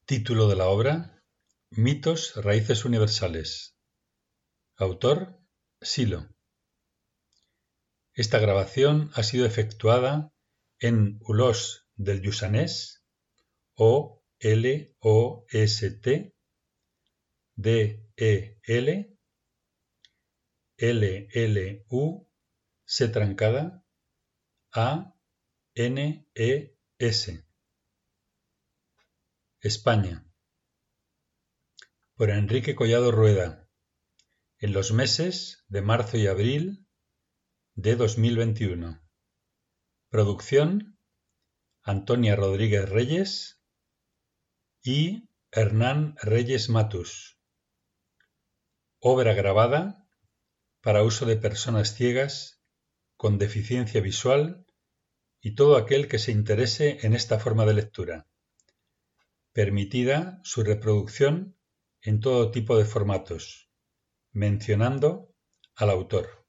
Título de la obra: Mitos, raíces universales. Autor: Silo. Esta grabación ha sido efectuada en Ulos del Lluçanès, O-L-O-S-T, D-E-L, L-L-U, C trancada, A-N-E-S. España. Por Enrique Collado Rueda, en los meses de marzo y abril de 2021. Producción: Antonia Rodríguez Reyes y Hernán Reyes Matus. Obra grabada para uso de personas ciegas, con deficiencia visual y todo aquel que se interese en esta forma de lectura. Permitida su reproducción en todo tipo de formatos, mencionando al autor.